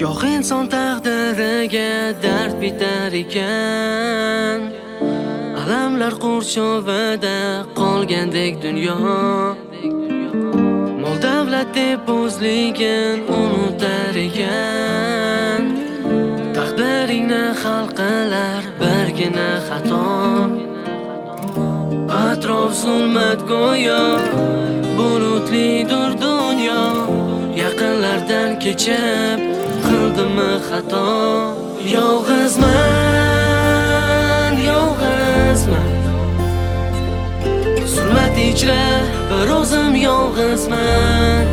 Goh inson taqdiriga dard bitar ekan, alamlar qurshovida qolgandek dunyo. Mol davlat deb o'zligin unutar ekan, taqdiringni hal qilar birgina xato. Atrof zulmat go'yo, bulutlidir dunyo. Yaqinlardan kechib qildimmi xato? Yolg'izman, yolg'izman, zulmat ichra bir o'zim yolg'izman.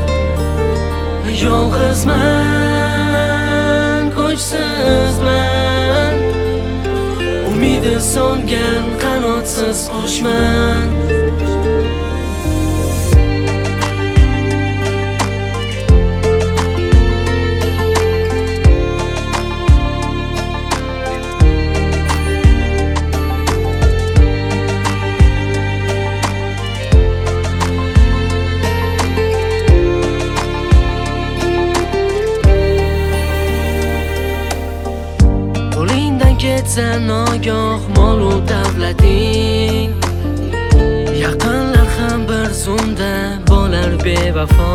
Yolg'izman, kuchsizman, umidi so'ngan qanotsiz qushman. Ketsa nogoh molu davlating, yaqinlar ham bir zumda bo'lar bevafo.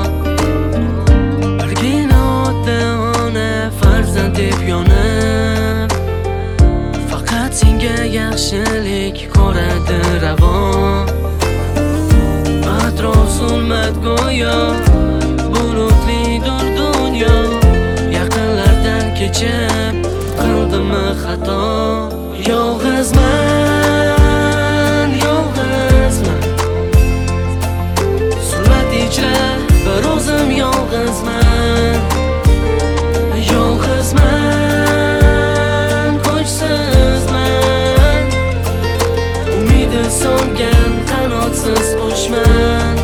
Birgina ota-ona farzand deb yonib, faqat senga yaxshilik ko'radi ravo. Atrof zulmat go'yo, bulutlidir dunyo. Yaqinlardan kechib qildimmi xato? Yolg'izman, yolg'izman, zulmat ichra bir o'zim yolg'izman. Yolg'izman, kuchsizman, umidi so'ngan qanotsiz qushman.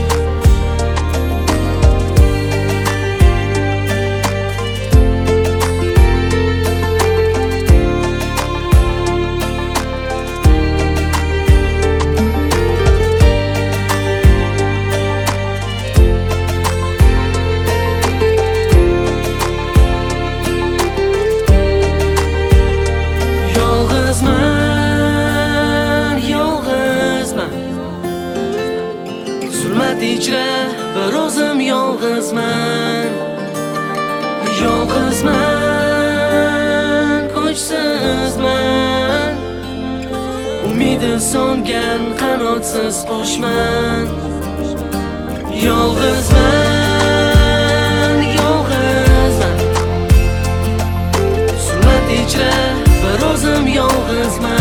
Zulmat ichra bir o'zim yolg'izman. Yolg'izman, kuchsizman, umidi so'ngan qanotsiz qushman. Yolg'izman, yolg'izman, zulmat ichra bir o'zim yolg'izman.